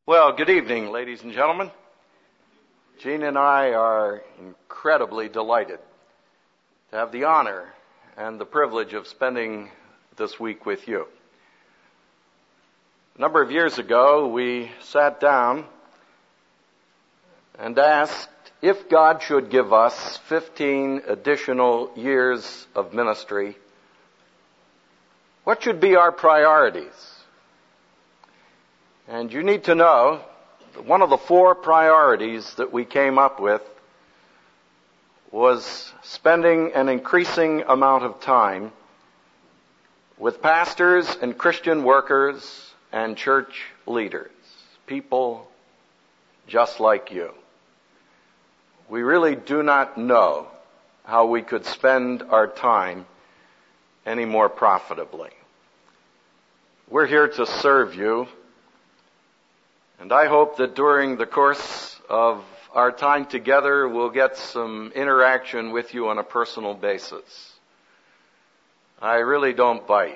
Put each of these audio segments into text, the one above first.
Well, good evening, ladies and gentlemen. Jean and I are incredibly delighted to have the honor and the privilege of spending this week with you. A number of years ago, we sat down and asked if God should give us 15 additional years of ministry, what should be our priorities? And you need to know that one of the 4 priorities that we came up with was spending an increasing amount of time with pastors and Christian workers and church leaders, people just like you. We really do not know how we could spend our time any more profitably. We're here to serve you. And I hope that during the course of our time together, we'll get some interaction with you on a personal basis. I really don't bite,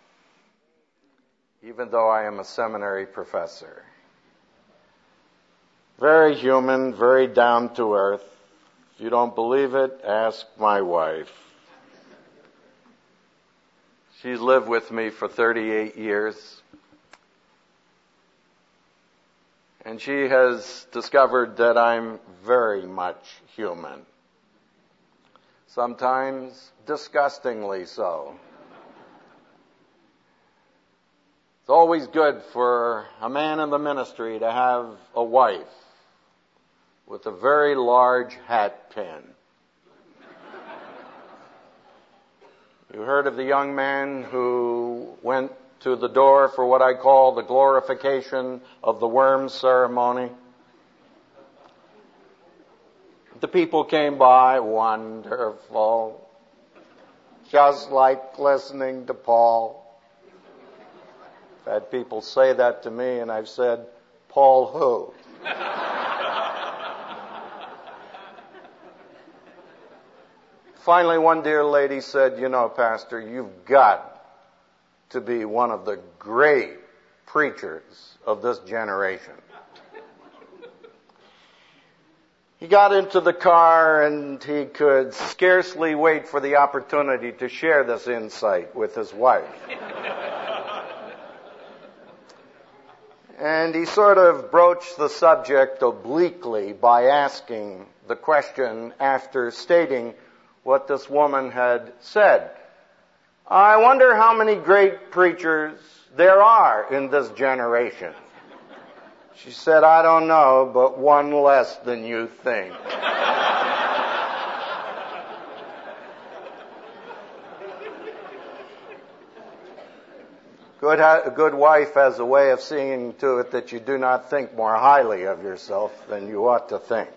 even though I am a seminary professor. Very human, very down to earth. If you don't believe it, ask my wife. She's lived with me for 38 years. And she has discovered that I'm very much human. Sometimes disgustingly so. It's always good for a man in the ministry to have a wife with a very large hat pin. You heard of the young man who went to the door for what I call the glorification of the worms ceremony? The people came by, wonderful, just like listening to Paul. I've had people say that to me, and I've said, Paul who? Finally, one dear lady said, you know, Pastor, you've got to be one of the great preachers of this generation. He got into the car and he could scarcely wait for the opportunity to share this insight with his wife. And he sort of broached the subject obliquely by asking the question after stating what this woman had said. I wonder how many great preachers there are in this generation. She said, I don't know, but one less than you think. A good wife has a way of seeing to it that you do not think more highly of yourself than you ought to think.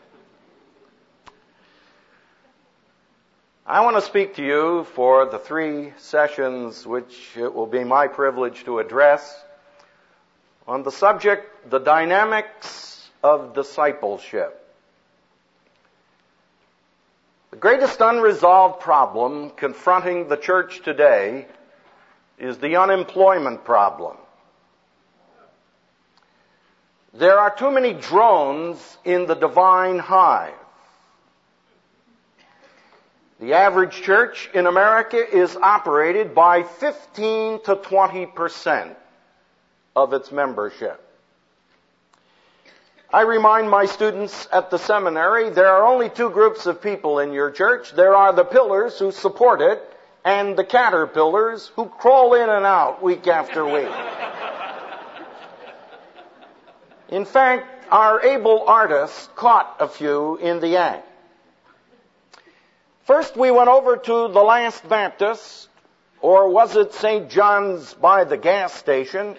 I want to speak to you for the 3 sessions which it will be my privilege to address on the subject, the dynamics of discipleship. The greatest unresolved problem confronting the church today is the unemployment problem. There are too many drones in the divine hive. The average church in America is operated by 15 to 20% of its membership. I remind my students at the seminary, there are only 2 groups of people in your church. There are the pillars who support it and the caterpillars who crawl in and out week after week. In fact, our able artists caught a few in the act. First, we went over to the Last Baptist, or was it St. John's by the gas station,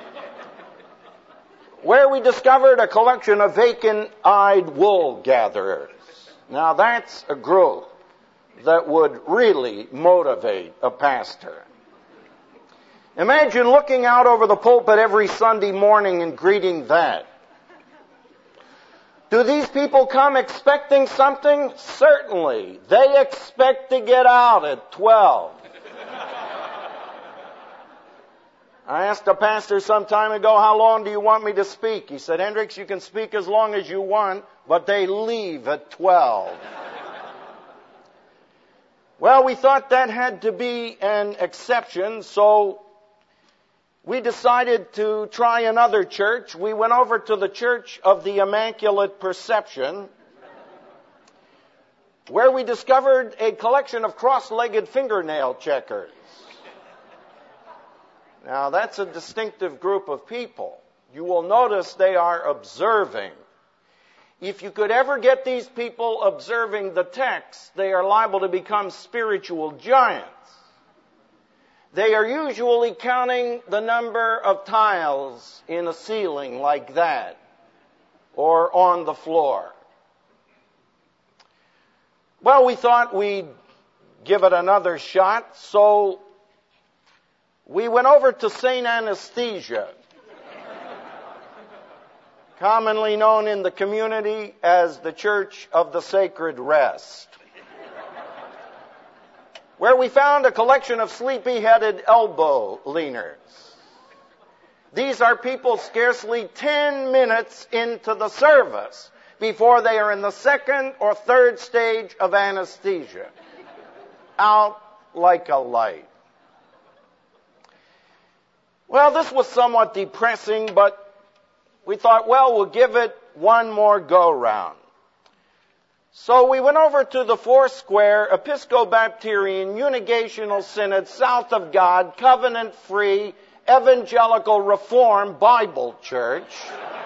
where we discovered a collection of vacant-eyed wool gatherers. Now, that's a group that would really motivate a pastor. Imagine looking out over the pulpit every Sunday morning and greeting that. Do these people come expecting something? Certainly. They expect to get out at 12. I asked a pastor some time ago, how long do you want me to speak? He said, Hendricks, you can speak as long as you want, but they leave at 12. Well, we thought that had to be an exception, so we decided to try another church. We went over to the Church of the Immaculate Perception, where we discovered a collection of cross-legged fingernail checkers. Now, that's a distinctive group of people. You will notice they are observing. If you could ever get these people observing the text, they are liable to become spiritual giants. They are usually counting the number of tiles in a ceiling like that, or on the floor. Well, we thought we'd give it another shot, so we went over to St. Anesthesia, commonly known in the community as the Church of the Sacred Rest, where we found a collection of sleepy-headed elbow leaners. These are people scarcely 10 minutes into the service before they are in the second or third stage of anesthesia, out like a light. Well, this was somewhat depressing, but we thought, well, we'll give it one more go-round. So we went over to the Foursquare Episcobapterian Unigational Synod, South of God, covenant-free, Evangelical Reform Bible Church,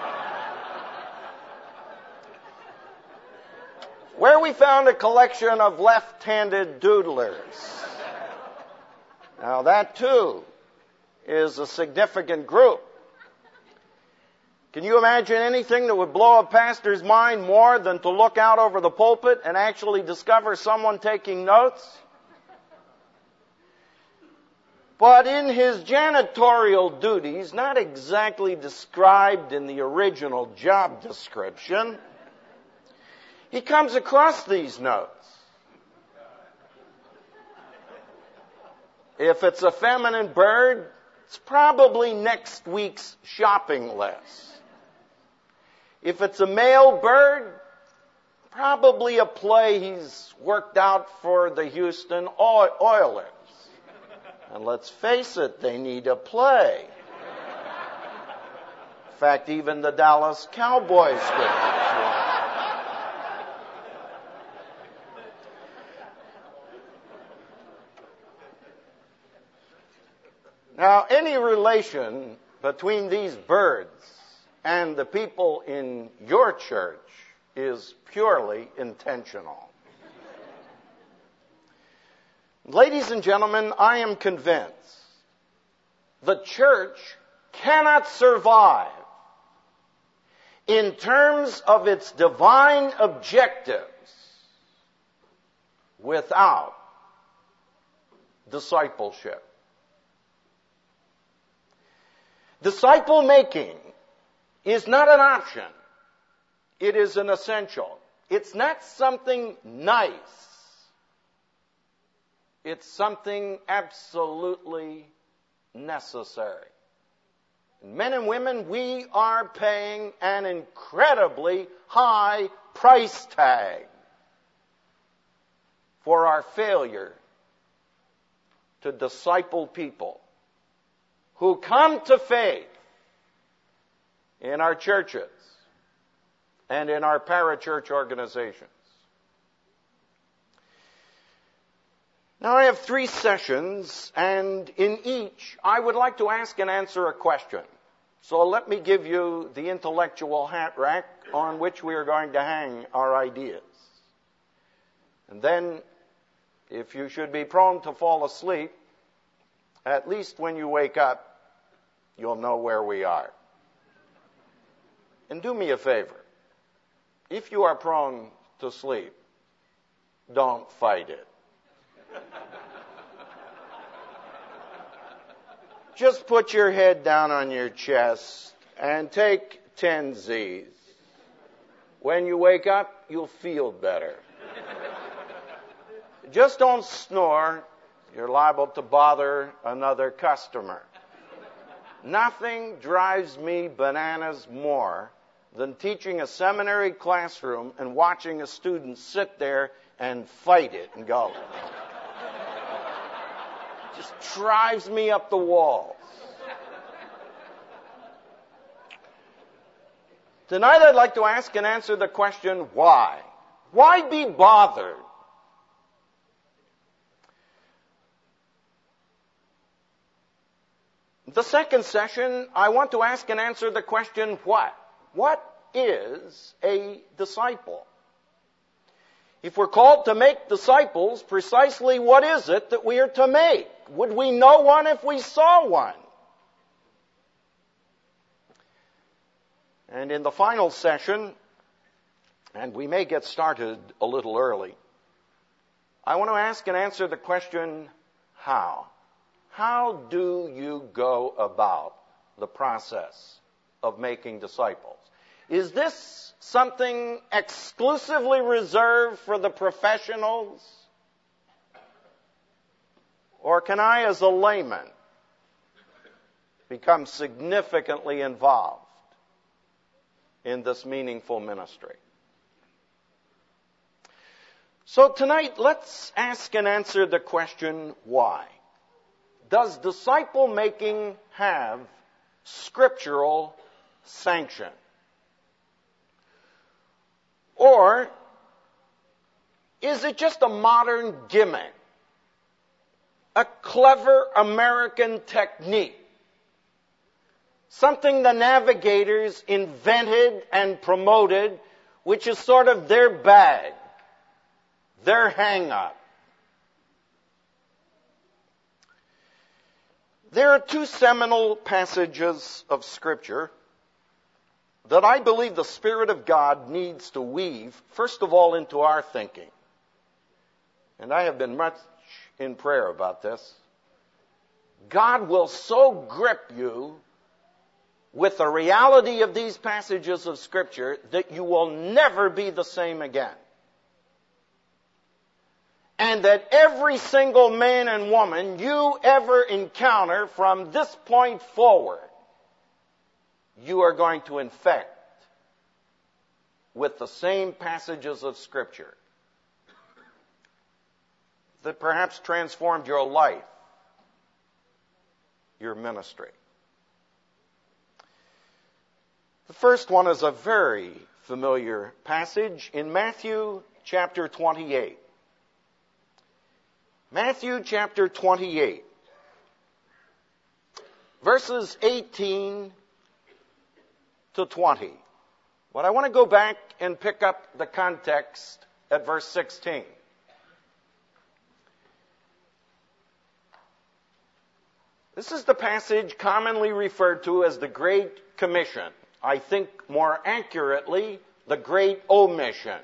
where we found a collection of left-handed doodlers. Now that, too, is a significant group. Can you imagine anything that would blow a pastor's mind more than to look out over the pulpit and actually discover someone taking notes? But in his janitorial duties, not exactly described in the original job description, he comes across these notes. If it's a feminine bird, it's probably next week's shopping list. If it's a male bird, probably a play he's worked out for the Houston Oilers. And let's face it, they need a play. In fact, even the Dallas Cowboys could. Now, any relation between these birds and the people in your church is purely intentional. Ladies and gentlemen, I am convinced the church cannot survive in terms of its divine objectives without discipleship. Disciple making is not an option. It is an essential. It's not something nice. It's something absolutely necessary. Men and women, we are paying an incredibly high price tag for our failure to disciple people who come to faith in our churches and in our parachurch organizations. Now, I have 3 sessions, and in each, I would like to ask and answer a question. So let me give you the intellectual hat rack on which we are going to hang our ideas. And then, if you should be prone to fall asleep, at least when you wake up, you'll know where we are. And do me a favor. If you are prone to sleep, don't fight it. Just put your head down on your chest and take 10 Z's. When you wake up, you'll feel better. Just don't snore. You're liable to bother another customer. Nothing drives me bananas more than teaching a seminary classroom and watching a student sit there and fight it and go. Just drives me up the walls. Tonight I'd like to ask and answer the question, why? Why be bothered? The second session, I want to ask and answer the question, what? What is a disciple? If we're called to make disciples, precisely what is it that we are to make? Would we know one if we saw one? And in the final session, and we may get started a little early, I want to ask and answer the question, how? How do you go about the process of making disciples? Is this something exclusively reserved for the professionals? Or can I, as a layman, become significantly involved in this meaningful ministry? So tonight, let's ask and answer the question, why? Does disciple making have scriptural sanction? Or is it just a modern gimmick? A clever American technique? Something the navigators invented and promoted, which is sort of their bag, their hang-up. There are two seminal passages of Scripture that I believe the Spirit of God needs to weave, first of all, into our thinking. And I have been much in prayer about this. God will so grip you with the reality of these passages of Scripture that you will never be the same again. And that every single man and woman you ever encounter from this point forward, you are going to infect with the same passages of Scripture that perhaps transformed your life, your ministry. The first one is a very familiar passage in Matthew chapter 28. Matthew chapter 28, verses 18 to 20. But I want to go back and pick up the context at verse 16. This is the passage commonly referred to as the Great Commission. I think more accurately, the Great Omission.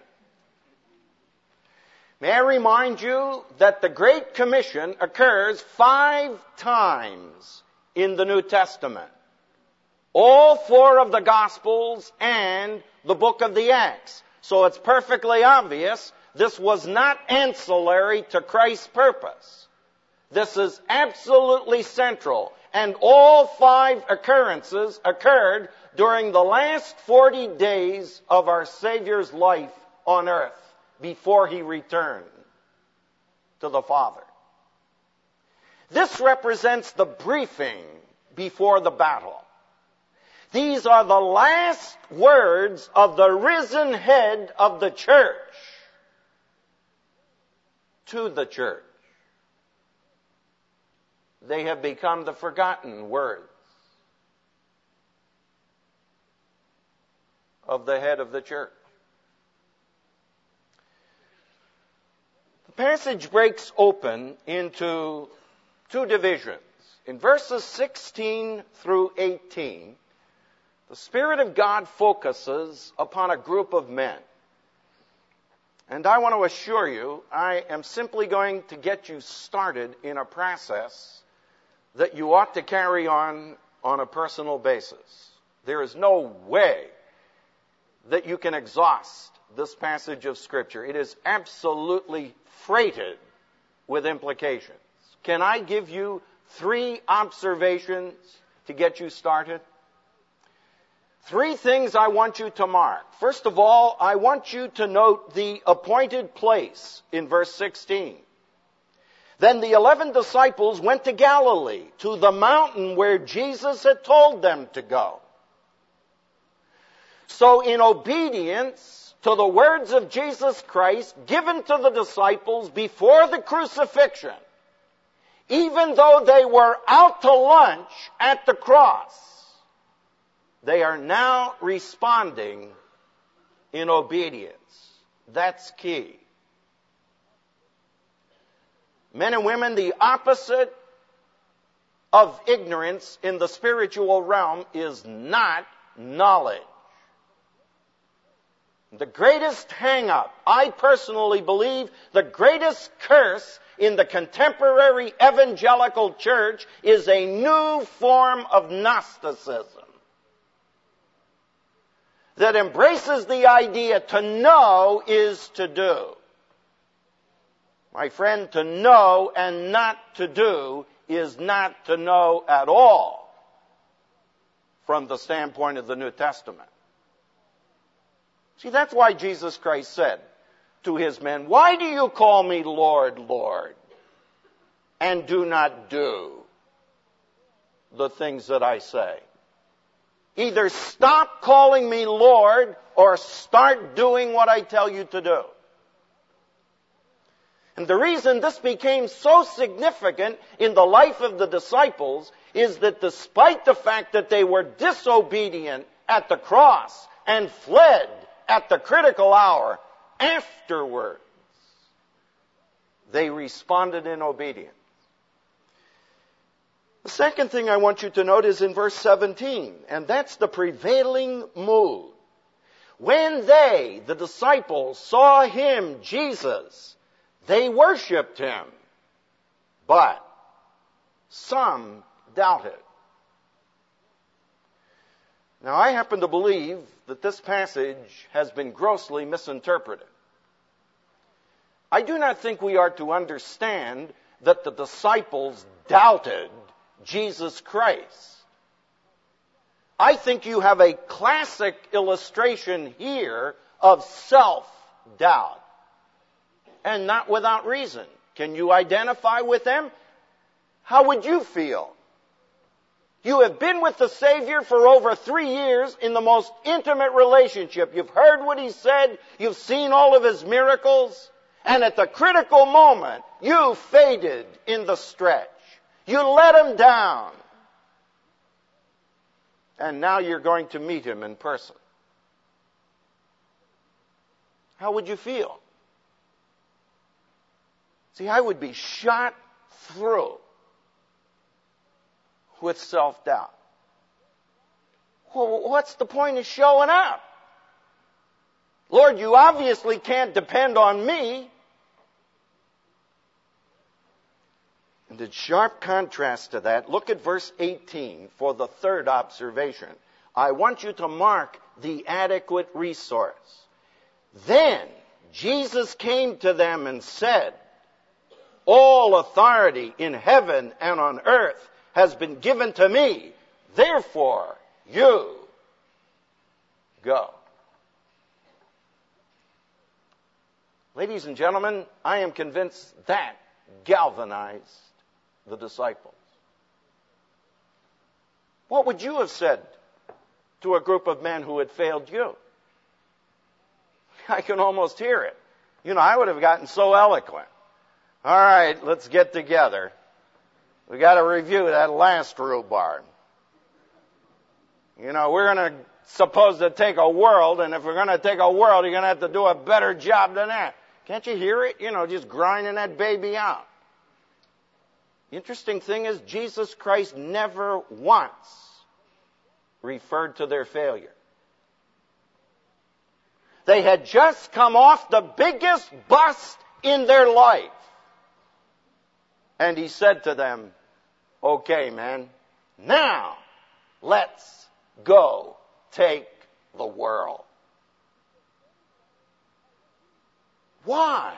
May I remind you that the Great Commission occurs 5 times in the New Testament. All 4 of the Gospels and the book of the Acts. So it's perfectly obvious this was not ancillary to Christ's purpose. This is absolutely central. And all 5 occurrences occurred during the last 40 days of our Savior's life on earth, before he returned to the Father. This represents the briefing before the battle. These are the last words of the risen head of the church to the church. They have become the forgotten words of the head of the church. The passage breaks open into 2 divisions. In verses 16 through 18, the Spirit of God focuses upon a group of men. And I want to assure you, I am simply going to get you started in a process that you ought to carry on a personal basis. There is no way that you can exhaust this passage of Scripture. It is absolutely freighted with implications. Can I give you 3 observations to get you started? 3 things I want you to mark. First of all, I want you to note the appointed place in verse 16. Then the 11 disciples went to Galilee, to the mountain where Jesus had told them to go. So in obedience to the words of Jesus Christ given to the disciples before the crucifixion, even though they were out to lunch at the cross, they are now responding in obedience. That's key. Men and women, the opposite of ignorance in the spiritual realm is not knowledge. The greatest hang-up, I personally believe, the greatest curse in the contemporary evangelical church is a new form of Gnosticism that embraces the idea to know is to do. My friend, to know and not to do is not to know at all from the standpoint of the New Testament. See, that's why Jesus Christ said to his men, "Why do you call me Lord, Lord, and do not do the things that I say?" Either stop calling me Lord or start doing what I tell you to do. And the reason this became so significant in the life of the disciples is that despite the fact that they were disobedient at the cross and fled at the critical hour, afterwards, they responded in obedience. The second thing I want you to note is in verse 17, and that's the prevailing mood. When they, the disciples, saw him, Jesus, they worshiped him, but some doubted. Now, I happen to believe that this passage has been grossly misinterpreted. I do not think we are to understand that the disciples doubted Jesus Christ. I think you have a classic illustration here of self-doubt. And not without reason. Can you identify with them? How would you feel? You have been with the Savior for over 3 years in the most intimate relationship. You've heard what he said. You've seen all of his miracles. And at the critical moment, you faded in the stretch. You let him down. And now you're going to meet him in person. How would you feel? See, I would be shot through with self-doubt. Well, what's the point of showing up? Lord, you obviously can't depend on me. And in sharp contrast to that, look at verse 18 for the third observation. I want you to mark the adequate resource. Then Jesus came to them and said, "All authority in heaven and on earth has been given to me. Therefore, you go." Ladies and gentlemen, I am convinced that galvanized the disciples. What would you have said to a group of men who had failed you? I can almost hear it. I would have gotten so eloquent. All right, let's get together. We got to review that last rhubarb. We're going to supposed to take a world, and if we're going to take a world, you're going to have to do a better job than that. Can't you hear it? Just grinding that baby out. The interesting thing is Jesus Christ never once referred to their failure. They had just come off the biggest bust in their life. And he said to them, "Okay, man, now let's go take the world." Why?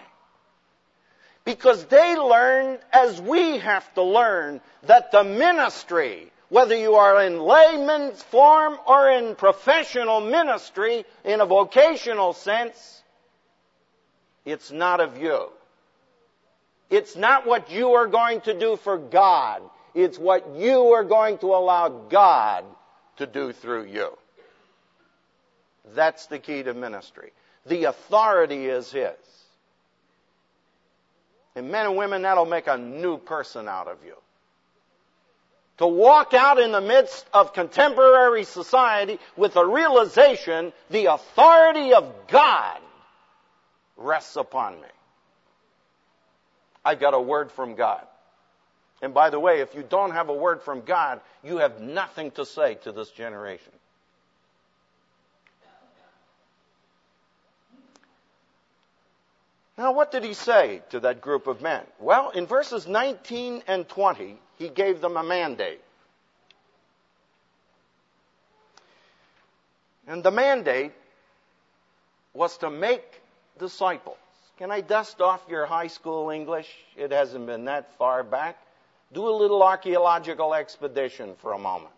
Because they learned, as we have to learn, that the ministry whether you are in layman's form or in professional ministry in a vocational sense, it's not of you. It's not what you are going to do for God. It's what you are going to allow God to do through you. That's the key to ministry. The authority is His. And men and women, that'll make a new person out of you. To walk out in the midst of contemporary society with the realization the authority of God rests upon me. I've got a word from God. And by the way, if you don't have a word from God, you have nothing to say to this generation. Now, what did He say to that group of men? Well, in verses 19 and 20, He gave them a mandate. And the mandate was to make disciples. Can I dust off your high school English? It hasn't been that far back. Do a little archaeological expedition for a moment.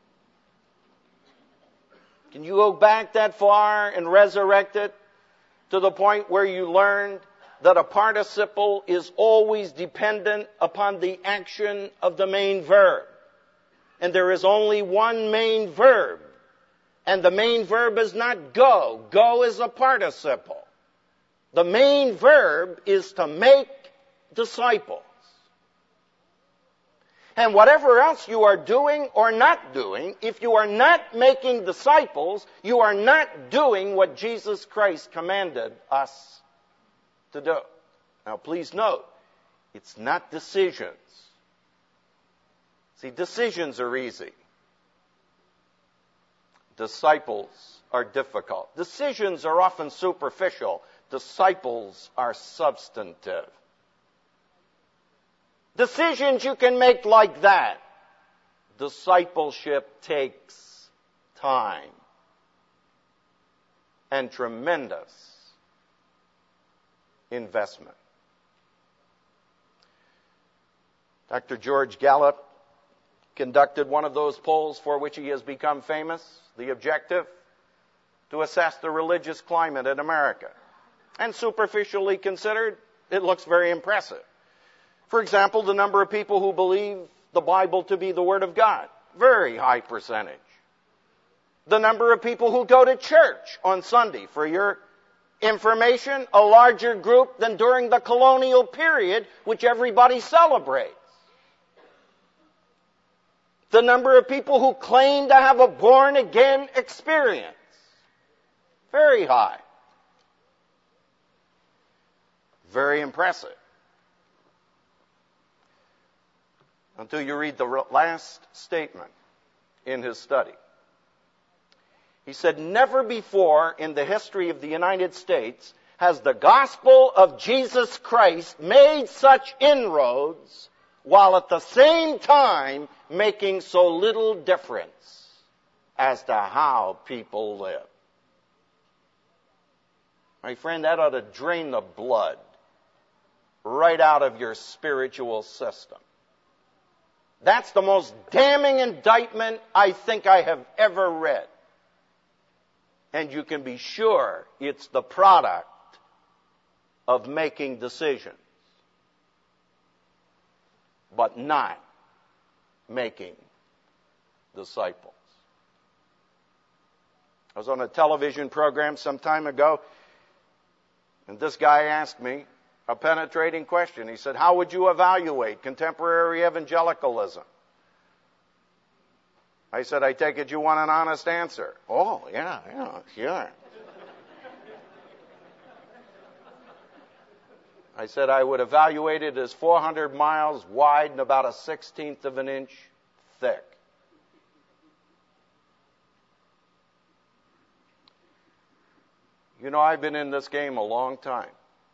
Can you go back that far and resurrect it to the point where you learned that a participle is always dependent upon the action of the main verb? And there is only one main verb. And the main verb is not go. Go is a participle. The main verb is to make disciples. And whatever else you are doing or not doing, if you are not making disciples, you are not doing what Jesus Christ commanded us to do. Now please note, it's not decisions. See, decisions are easy. Disciples are difficult. Decisions are often superficial. Disciples are substantive. Decisions you can make like that. Discipleship takes time and tremendous investment. Dr. George Gallup conducted one of those polls for which he has become famous. The objective, to assess the religious climate in America. And superficially considered, it looks very impressive. For example, the number of people who believe the Bible to be the Word of God. Very high percentage. The number of people who go to church on Sunday. For your information, a larger group than during the colonial period, which everybody celebrates. The number of people who claim to have a born-again experience. Very high. Very impressive. Until you read the last statement in his study. He said, never before in the history of the United States has the gospel of Jesus Christ made such inroads while at the same time making so little difference as to how people live. My friend, that ought to drain the blood right out of your spiritual system. That's the most damning indictment I think I have ever read. And you can be sure it's the product of making decisions, but not making disciples. I was on a television program some time ago, and this guy asked me a penetrating question. He said, how would you evaluate contemporary evangelicalism? I said, I take it you want an honest answer. Oh, yeah, sure. I said I would evaluate it as 400 miles wide and about 1/16 of an inch thick. You know, I've been in this game a long time.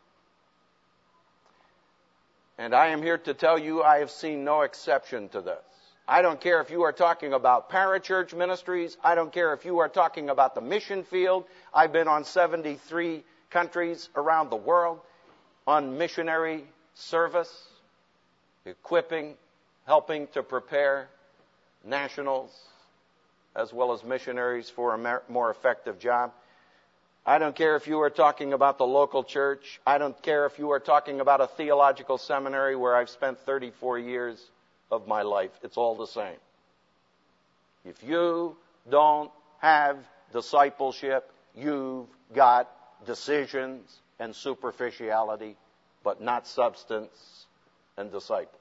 And I am here to tell you I have seen no exception to this. I don't care if you are talking about parachurch ministries. I don't care if you are talking about the mission field. I've been on 73 countries around the world on missionary service, equipping, helping to prepare nationals as well as missionaries for a more effective job. I don't care if you are talking about the local church. I don't care if you are talking about a theological seminary where I've spent 34 years of my life. It's all the same. If you don't have discipleship, you've got decisions and superficiality, but not substance and disciples.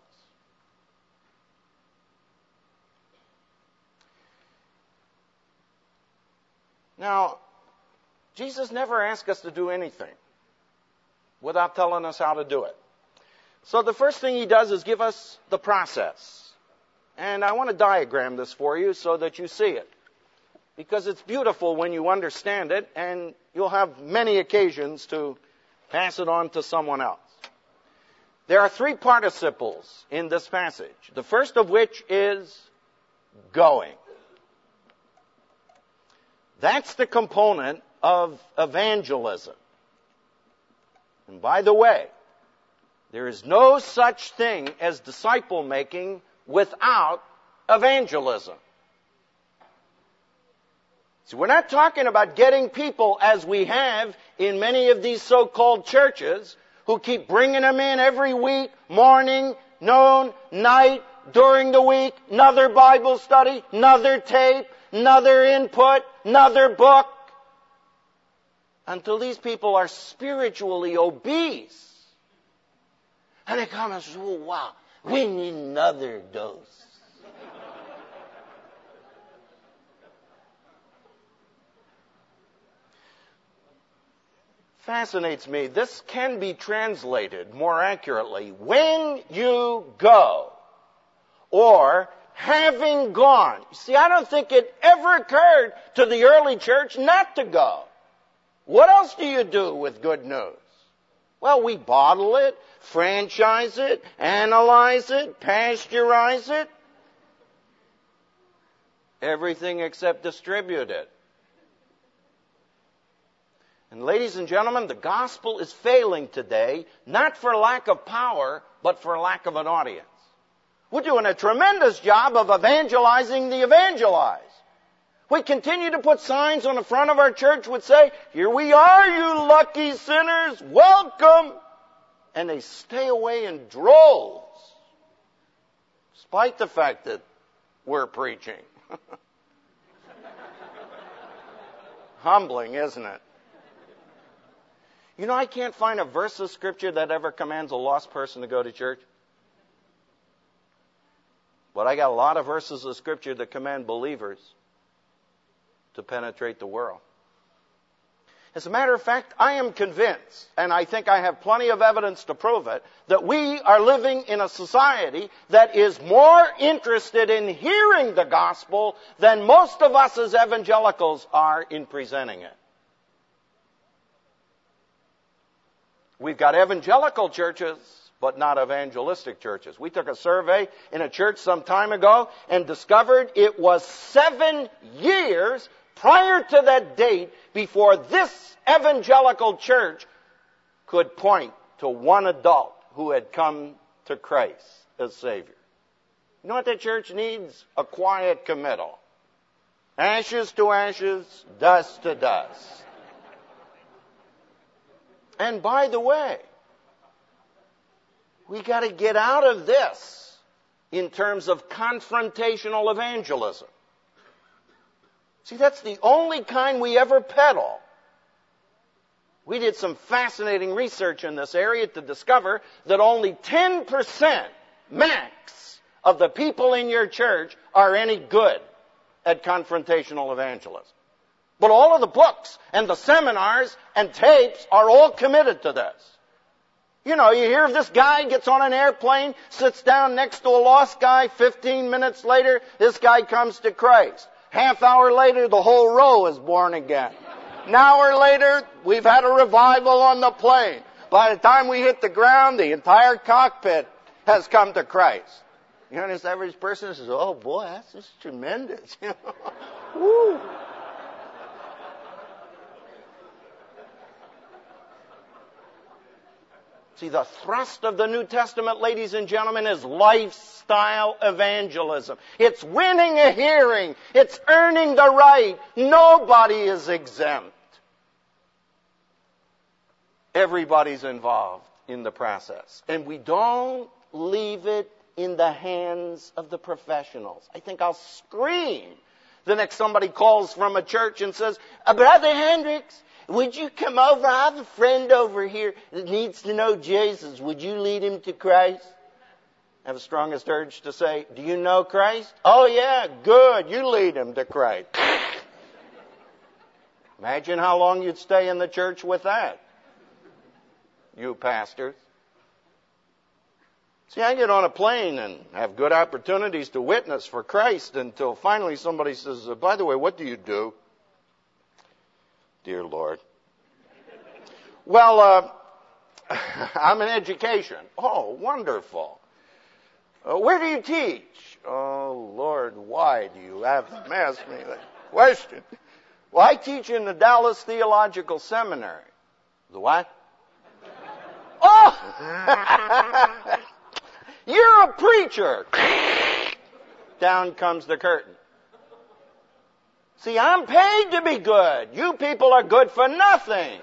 Now, Jesus never asked us to do anything without telling us how to do it. So the first thing he does is give us the process. And I want to diagram this for you so that you see it. Because it's beautiful when you understand it, and you'll have many occasions to pass it on to someone else. There are 3 participles in this passage. The first of which is going. That's the component of evangelism. And by the way, there is no such thing as disciple making without evangelism. So we're not talking about getting people as we have in many of these so-called churches who keep bringing them in every week, morning, noon, night, during the week, another Bible study, another tape, another input, another book, until these people are spiritually obese. And they come and say, oh, wow, we need another dose. Fascinates me. This can be translated more accurately, when you go, or having gone. You see, I don't think it ever occurred to the early church not to go. What else do you do with good news? Well, we bottle it, franchise it, analyze it, pasteurize it. Everything except distribute it. And ladies and gentlemen, the gospel is failing today, not for lack of power, but for lack of an audience. We're doing a tremendous job of evangelizing the evangelized. We continue to put signs on the front of our church which say, here we are, you lucky sinners, welcome. And they stay away in droves, despite the fact that we're preaching. Humbling, isn't it? You know, I can't find a verse of Scripture that ever commands a lost person to go to church. But I got a lot of verses of Scripture that command believers to penetrate the world. As a matter of fact, I am convinced, and I think I have plenty of evidence to prove it, that we are living in a society that is more interested in hearing the gospel than most of us as evangelicals are in presenting it. We've got evangelical churches, but not evangelistic churches. We took a survey in a church some time ago and discovered it was 7 years prior to that date before this evangelical church could point to one adult who had come to Christ as Savior. You know what that church needs? A quiet committal. Ashes to ashes, dust to dust. And by the way, we got to get out of this in terms of confrontational evangelism. See, that's the only kind we ever peddle. We did some fascinating research in this area to discover that only 10% max of the people in your church are any good at confrontational evangelism. But all of the books and the seminars and tapes are all committed to this. You know, you hear of this guy gets on an airplane, sits down next to a lost guy, 15 minutes later, this guy comes to Christ. Half hour later, the whole row is born again. An hour later, we've had a revival on the plane. By the time we hit the ground, the entire cockpit has come to Christ. You know, this average person says, oh boy, that's just tremendous. Woo. See, the thrust of the New Testament, ladies and gentlemen, is lifestyle evangelism. It's winning a hearing. It's earning the right. Nobody is exempt. Everybody's involved in the process. And we don't leave it in the hands of the professionals. I think I'll scream the next somebody calls from a church and says, Brother Hendricks, would you come over? I have a friend over here that needs to know Jesus. Would you lead him to Christ? I have the strongest urge to say, do you know Christ? Oh yeah, good. You lead him to Christ. Imagine how long you'd stay in the church with that. You pastors. See, I get on a plane and have good opportunities to witness for Christ until finally somebody says, by the way, what do you do? Dear Lord. Well, I'm in education. Oh, wonderful. Where do you teach? Oh, Lord, why do you have to ask me that question? Well, I teach in the Dallas Theological Seminary. The what? Oh! You're a preacher. Down comes the curtain. See, I'm paid to be good. You people are good for nothing.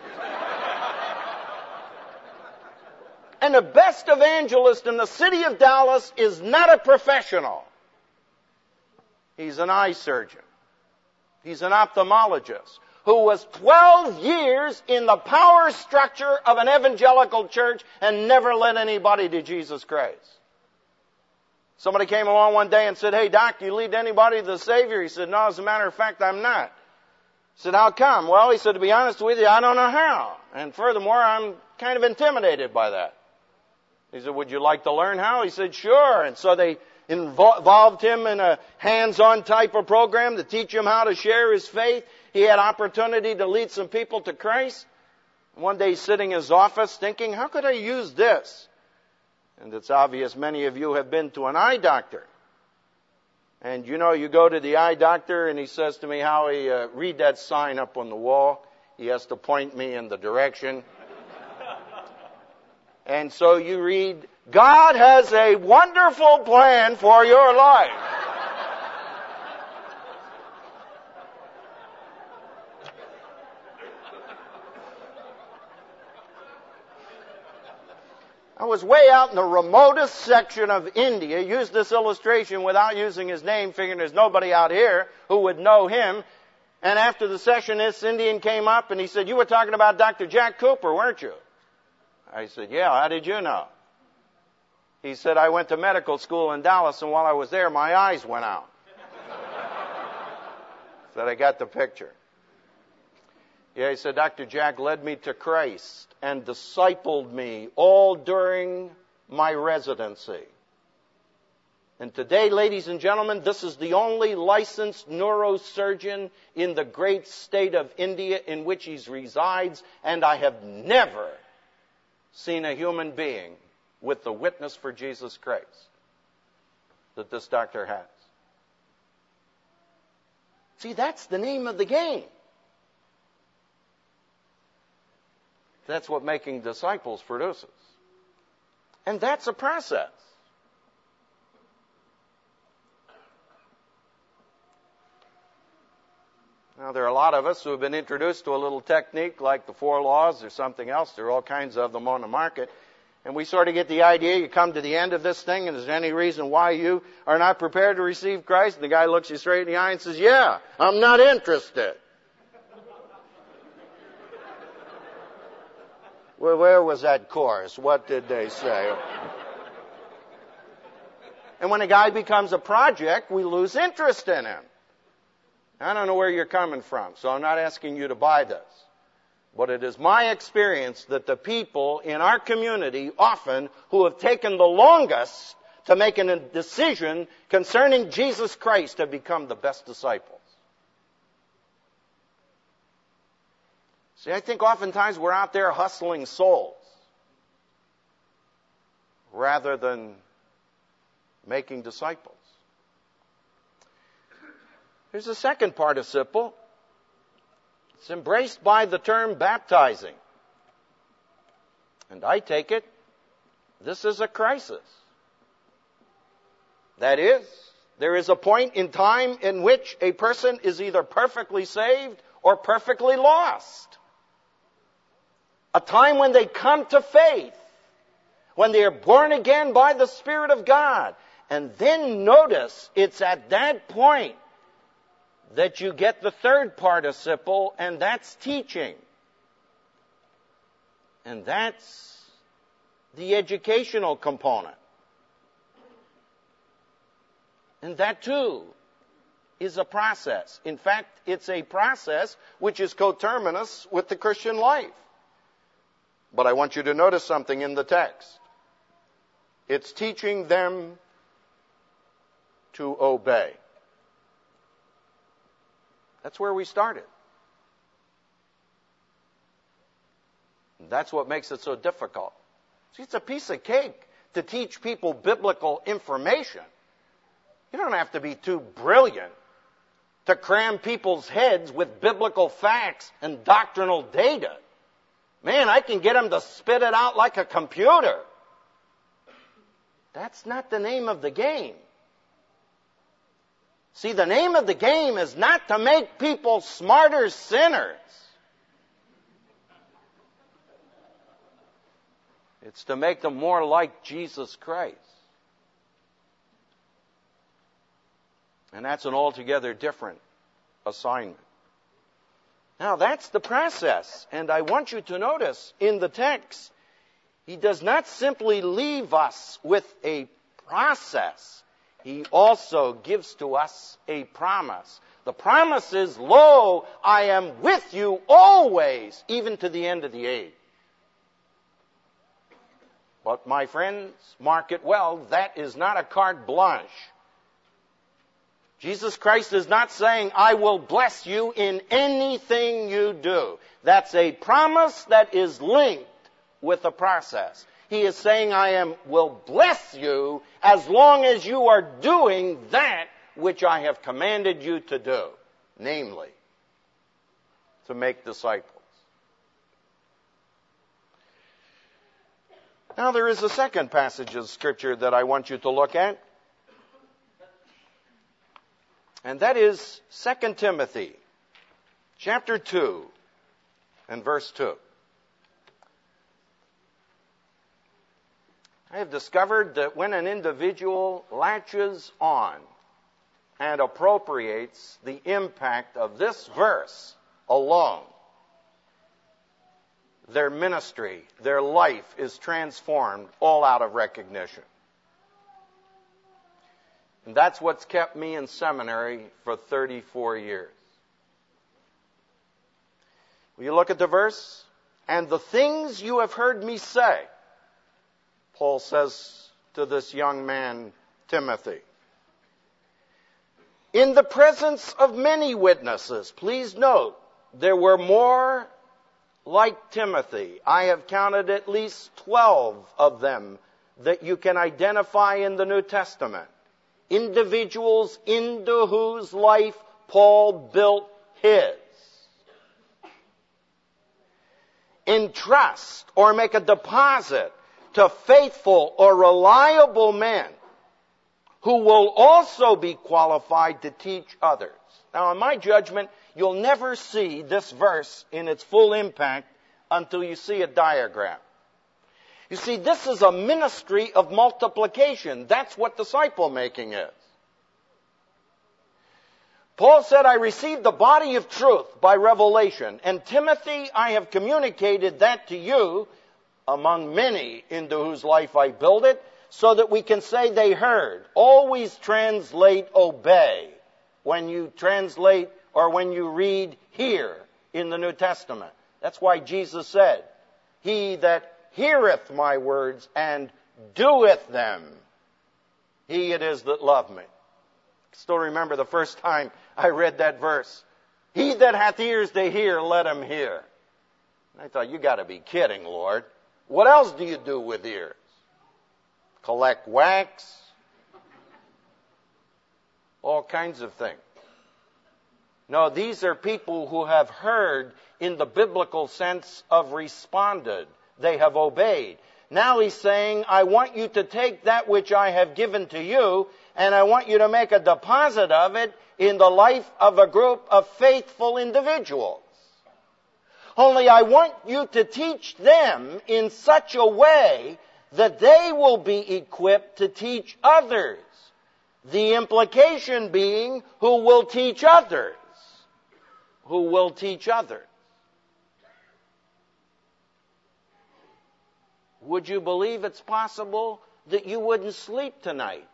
And the best evangelist in the city of Dallas is not a professional. He's an eye surgeon. He's an ophthalmologist who was 12 years in the power structure of an evangelical church and never led anybody to Jesus Christ. Somebody came along one day and said, hey, Doc, you lead anybody to the Savior? He said, no, as a matter of fact, I'm not. He said, how come? Well, he said, to be honest with you, I don't know how. And furthermore, I'm kind of intimidated by that. He said, would you like to learn how? He said, sure. And so they involved him in a hands-on type of program to teach him how to share his faith. He had opportunity to lead some people to Christ. One day he's sitting in his office thinking, how could I use this? And it's obvious many of you have been to an eye doctor. And you know, you go to the eye doctor and he says to me, Howie, read that sign up on the wall. He has to point me in the direction. And so you read, God has a wonderful plan for your life. I was way out in the remotest section of India, used this illustration without using his name, figuring there's nobody out here who would know him. And after the session, this Indian came up and he said, you were talking about Dr. Jack Cooper, weren't you? I said, yeah, how did you know? He said, I went to medical school in Dallas, and while I was there, my eyes went out. Said, I got the picture. Yeah, he said, Dr. Jack led me to Christ and discipled me all during my residency. And today, ladies and gentlemen, this is the only licensed neurosurgeon in the great state of India in which he resides, and I have never seen a human being with the witness for Jesus Christ that this doctor has. See, that's the name of the game. That's what making disciples produces. And that's a process. Now, there are a lot of us who have been introduced to a little technique like the 4 laws or something else. There are all kinds of them on the market. And we sort of get the idea, you come to the end of this thing, and is there any reason why you are not prepared to receive Christ? And the guy looks you straight in the eye and says, yeah, I'm not interested. Well, where was that chorus? What did they say? And when a guy becomes a project, we lose interest in him. I don't know where you're coming from, so I'm not asking you to buy this. But it is my experience that the people in our community often who have taken the longest to make a decision concerning Jesus Christ have become the best disciples. See, I think oftentimes we're out there hustling souls rather than making disciples. Here's the second participle. It's embraced by the term baptizing. And I take it This is a crisis. That is, there is a point in time in which a person is either perfectly saved or perfectly lost. A time when they come to faith, when they are born again by the Spirit of God. And then notice, it's at that point that you get the third participle, and that's teaching. And that's the educational component. And that too is a process. In fact, it's a process which is coterminous with the Christian life. But I want you to notice something in the text. It's teaching them to obey. That's where we started. And that's what makes it so difficult. See, it's a piece of cake to teach people biblical information. You don't have to be too brilliant to cram people's heads with biblical facts and doctrinal data. Man, I can get them to spit it out like a computer. That's not the name of the game. See, the name of the game is not to make people smarter sinners. It's to make them more like Jesus Christ. And that's an altogether different assignment. Now, that's the process. And I want you to notice in the text, he does not simply leave us with a process. He also gives to us a promise. The promise is, lo, I am with you always, even to the end of the age. But my friends, mark it well, that is not a carte blanche. Jesus Christ is not saying, I will bless you in anything you do. That's a promise that is linked with a process. He is saying, will bless you as long as you are doing that which I have commanded you to do. Namely, to make disciples. Now there is a second passage of Scripture that I want you to look at. And that is 2 Timothy, chapter 2, and verse 2. I have discovered that when an individual latches on and appropriates the impact of this verse alone, their ministry, their life is transformed all out of recognition. And that's what's kept me in seminary for 34 years. Will you look at the verse? And the things you have heard me say, Paul says to this young man, Timothy, in the presence of many witnesses. Please note, there were more like Timothy. I have counted at least 12 of them that you can identify in the New Testament. Individuals into whose life Paul built his. Entrust or make a deposit to faithful or reliable men who will also be qualified to teach others. Now, in my judgment, you'll never see this verse in its full impact until you see a diagram. You see, this is a ministry of multiplication. That's what disciple making is. Paul said, I received the body of truth by revelation. And Timothy, I have communicated that to you among many into whose life I build it, so that we can say they heard. Always translate obey when you translate or when you read here in the New Testament. That's why Jesus said, he that heareth my words and doeth them, he it is that loved me. I still remember the first time I read that verse. He that hath ears to hear, let him hear. And I thought, you got to be kidding, Lord. What else do you do with ears? Collect wax? All kinds of things. No, these are people who have heard in the biblical sense of responded. They have obeyed. Now he's saying, I want you to take that which I have given to you, and I want you to make a deposit of it in the life of a group of faithful individuals. Only I want you to teach them in such a way that they will be equipped to teach others. The implication being, who will teach others? Who will teach others? Would you believe it's possible that you wouldn't sleep tonight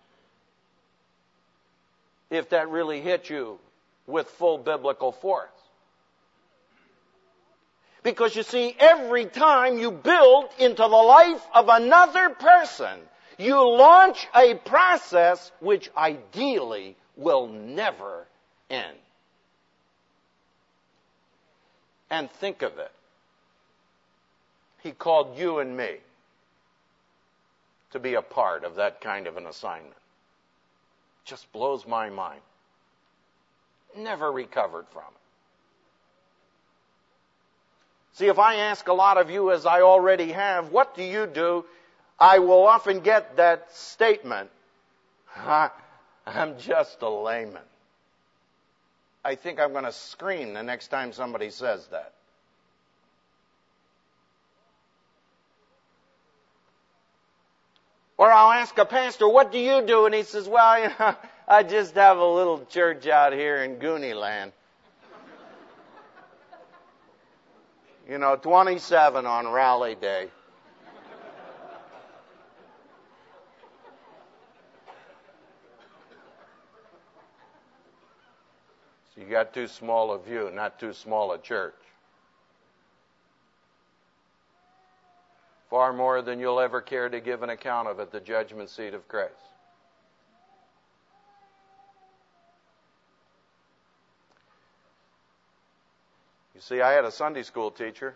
if that really hit you with full biblical force? Because you see, every time you build into the life of another person, you launch a process which ideally will never end. And think of it. He called you and me to be a part of that kind of an assignment. Just blows my mind. Never recovered from it. See, if I ask a lot of you, as I already have, what do you do? I will often get that statement, I'm just a layman. I think I'm going to scream the next time somebody says that. Or I'll ask a pastor, what do you do? And he says, well, you know, I just have a little church out here in Goonie Land. 27 on Rally Day. So you got too small a view, not too small a church. Far more than you'll ever care to give an account of at the judgment seat of Christ. You see, I had a Sunday school teacher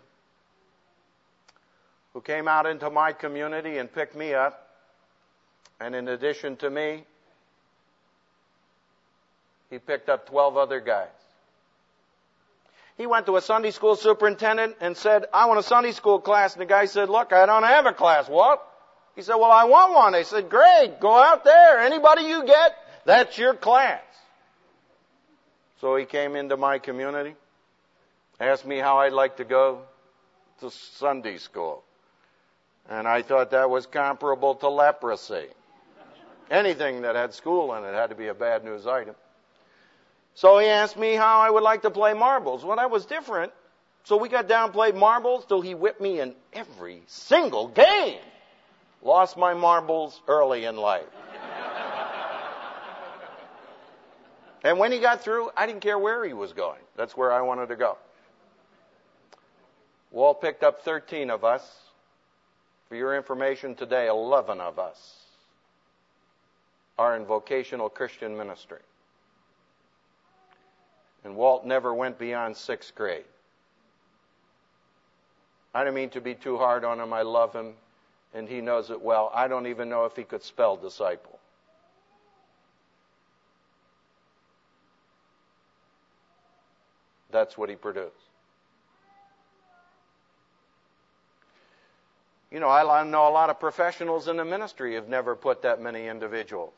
who came out into my community and picked me up. And in addition to me, he picked up 12 other guys. He went to a Sunday school superintendent and said, I want a Sunday school class. And the guy said, look, I don't have a class. What? He said, well, I want one. They said, great, go out there. Anybody you get, that's your class. So he came into my community, asked me how I'd like to go to Sunday school. And I thought that was comparable to leprosy. Anything that had school in it had to be a bad news item. So he asked me how I would like to play marbles. Well, that was different. So we got down and played marbles till he whipped me in every single game. Lost my marbles early in life. And when he got through, I didn't care where he was going. That's where I wanted to go. Walt picked up 13 of us. For your information today, 11 of us are in vocational Christian ministry. And Walt never went beyond 6th grade. I don't mean to be too hard on him. I love him, and he knows it well. I don't even know if he could spell disciple. That's what he produced. I know a lot of professionals in the ministry have never put that many individuals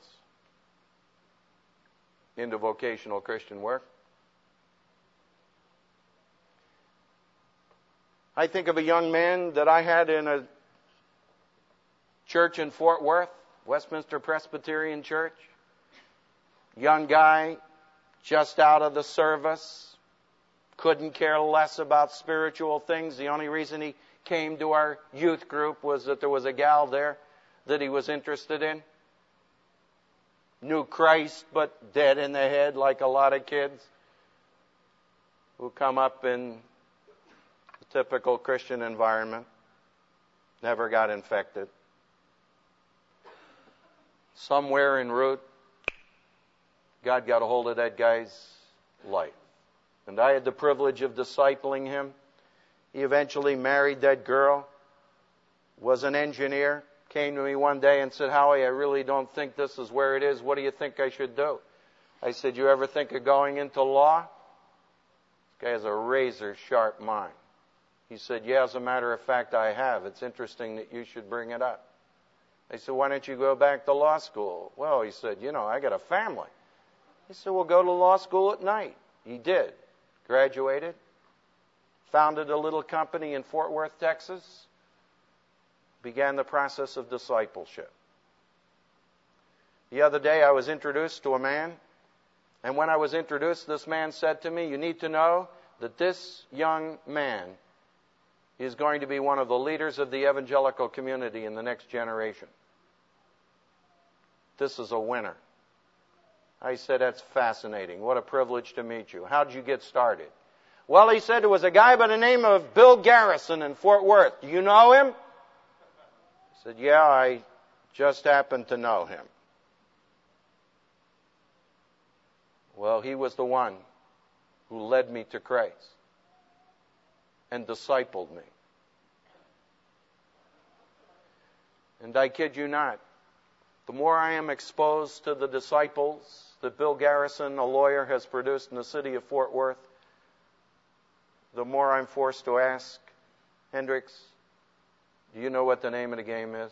into vocational Christian work. I think of a young man that I had in a church in Fort Worth, Westminster Presbyterian Church. Young guy, just out of the service, couldn't care less about spiritual things. The only reason he came to our youth group was that there was a gal there that he was interested in. Knew Christ, but dead in the head like a lot of kids who come up in the typical Christian environment. Never got infected. Somewhere en route, God got a hold of that guy's life. And I had the privilege of discipling him. He eventually married that girl, was an engineer, came to me one day and said, Howie, I really don't think this is where it is. What do you think I should do? I said, you ever think of going into law? This guy has a razor-sharp mind. He said, yeah, as a matter of fact, I have. It's interesting that you should bring it up. They said, why don't you go back to law school? Well, he said, I got a family. He said, well, go to law school at night. He did. Graduated. Founded a little company in Fort Worth, Texas. Began the process of discipleship. The other day I was introduced to a man, and when I was introduced, this man said to me, you need to know that this young man is going to be one of the leaders of the evangelical community in the next generation. This is a winner. I said, that's fascinating. What a privilege to meet you. How'd you get started? Well, he said, there was a guy by the name of Bill Garrison in Fort Worth. Do you know him? I said, yeah, I just happen to know him. Well, he was the one who led me to Christ and discipled me. And I kid you not, the more I am exposed to the disciples that Bill Garrison, a lawyer, has produced in the city of Fort Worth, the more I'm forced to ask, Hendricks, do you know what the name of the game is?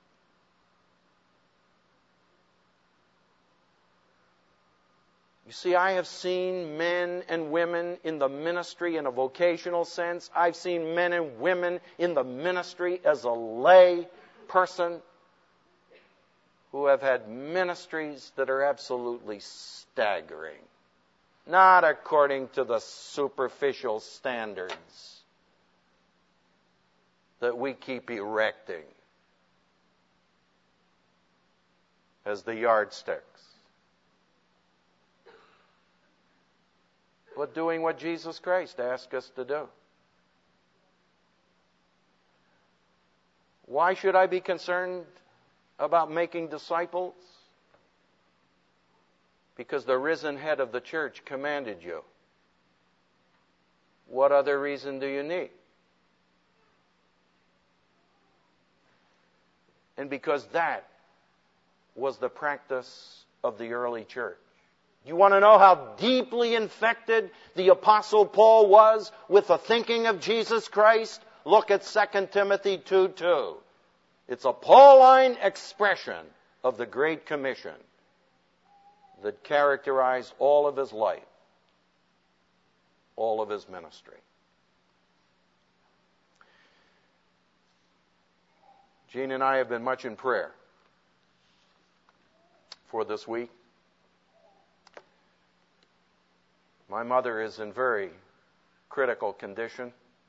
You see, I have seen men and women in the ministry in a vocational sense. I've seen men and women in the ministry as a lay person who have had ministries that are absolutely staggering. Not according to the superficial standards that we keep erecting as the yardsticks, but doing what Jesus Christ asked us to do. Why should I be concerned about making disciples? Because the risen head of the church commanded you. What other reason do you need? And because that was the practice of the early church. You want to know how deeply infected the Apostle Paul was with the thinking of Jesus Christ? Look at 2 Timothy 2:2. It's a Pauline expression of the Great Commission that characterized all of his life, all of his ministry. Jean and I have been much in prayer for this week. My mother is in very critical condition.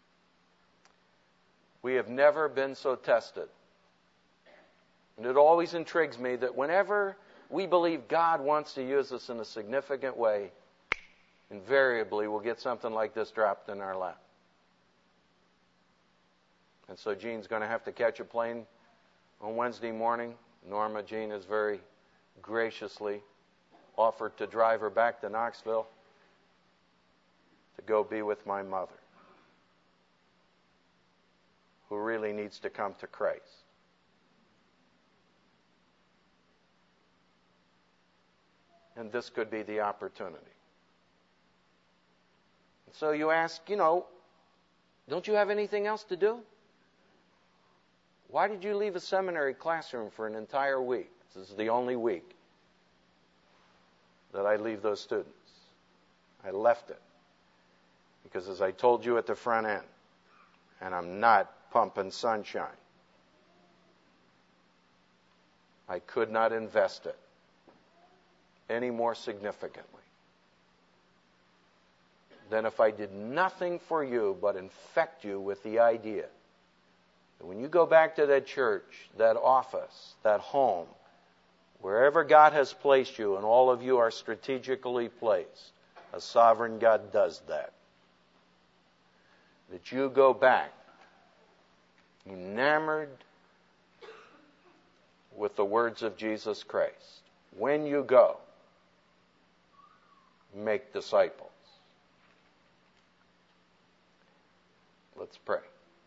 We have never been so tested. And it always intrigues me that whenever we believe God wants to use us in a significant way, invariably we'll get something like this dropped in our lap. And so Jean's going to have to catch a plane on Wednesday morning. Norma Jean has very graciously offered to drive her back to Knoxville to go be with my mother, who really needs to come to Christ. And this could be the opportunity. So you ask, don't you have anything else to do? Why did you leave a seminary classroom for an entire week? This is the only week that I leave those students. I left it because, as I told you at the front end, and I'm not pumping sunshine, I could not invest it any more significantly than if I did nothing for you but infect you with the idea that when you go back to that church, that office, that home, wherever God has placed you, and all of you are strategically placed, a sovereign God does that you go back enamored with the words of Jesus Christ. When you go, make disciples. Let's pray.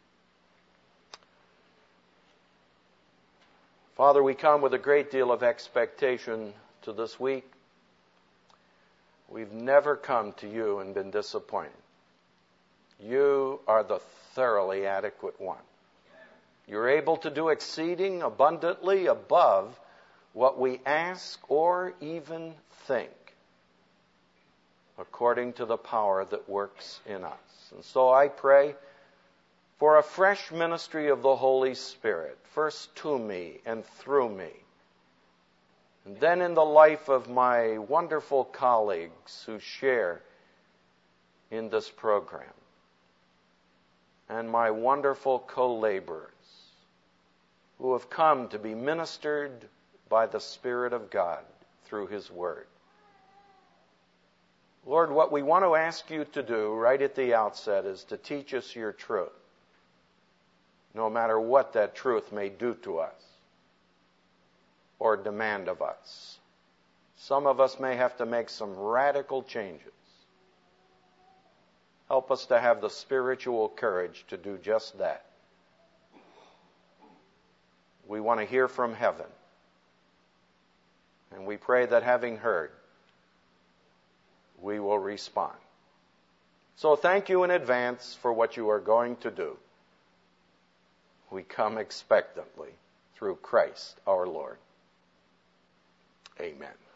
Father, we come with a great deal of expectation to this week. We've never come to you and been disappointed. You are the thoroughly adequate one. You're able to do exceeding abundantly above what we ask or even think, according to the power that works in us. And so I pray for a fresh ministry of the Holy Spirit, first to me and through me, and then in the life of my wonderful colleagues who share in this program, and my wonderful co-laborers who have come to be ministered by the Spirit of God through His Word. Lord, what we want to ask you to do right at the outset is to teach us your truth, no matter what that truth may do to us or demand of us. Some of us may have to make some radical changes. Help us to have the spiritual courage to do just that. We want to hear from heaven. And we pray that having heard, we will respond. So thank you in advance for what you are going to do. We come expectantly through Christ our Lord. Amen.